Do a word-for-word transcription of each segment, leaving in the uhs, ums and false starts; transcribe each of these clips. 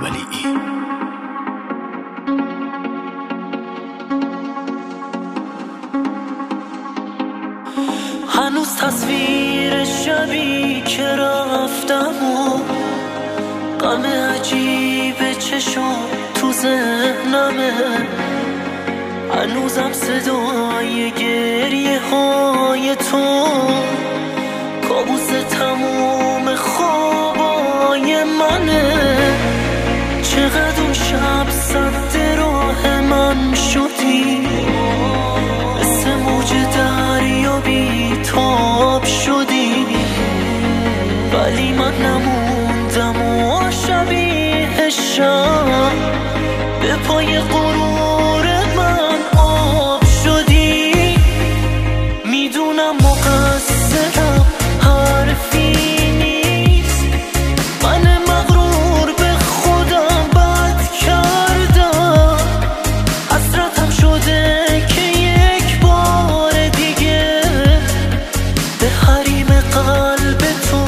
ولی این هنوز تصویر شبی که رفتم و غم عجیب چشم تو ذهنمه، هنوزم صدای گریه های تو کابوس تموم خوابای منه. چقدر اون شب سد راه من شدی، مثل موج دریا بیتاب شدی، ولی من نموندم و شبیه شب به پای غرور من آب شدی. میدونم مقصرم حرفی نیست، من مغرور به خودم بد کردم، حسرتم شده که یک بار دیگه به حریم قلب تو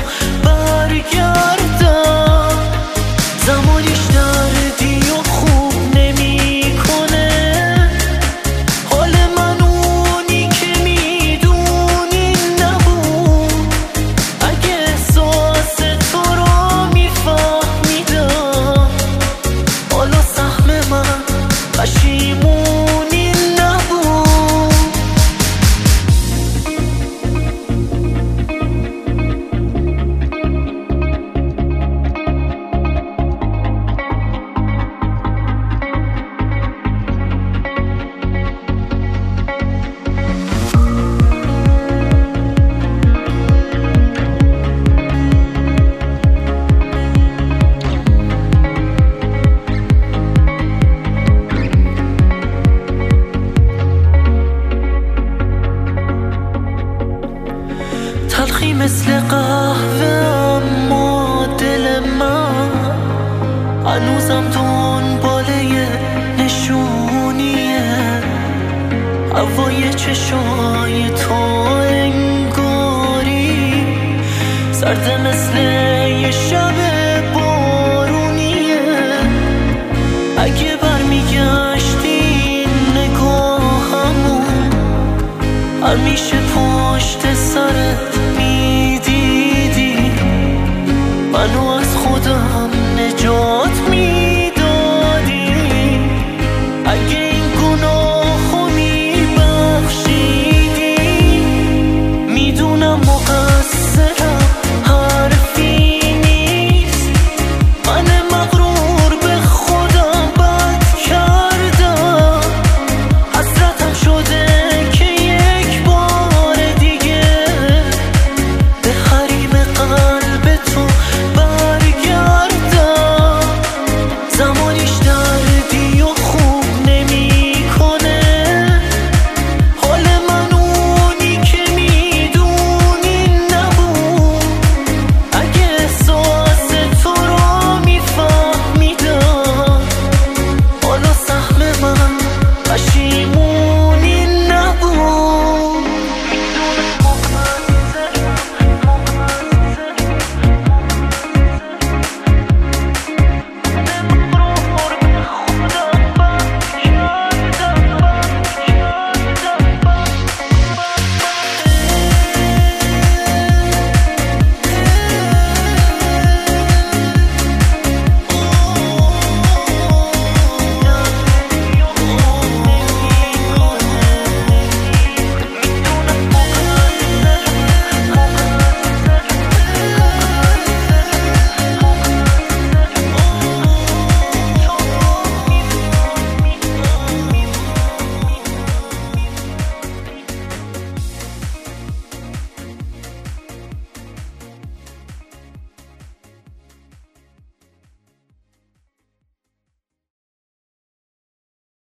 برگردم. زمانیش دردی و خوب نمی کنه، حال من اونی که میدونی نبود. اگه احساس تو رو میفهمیدم، حالا سهم من پشیمونی نبود. تلخی مثل قهوه اما دل من هنوزم دنباله نشونیه. هوای چشای تو انگاری سرد مثل یه شب بارونیه. اگه برمیگشتی نگاهمون همیشه پشت سرت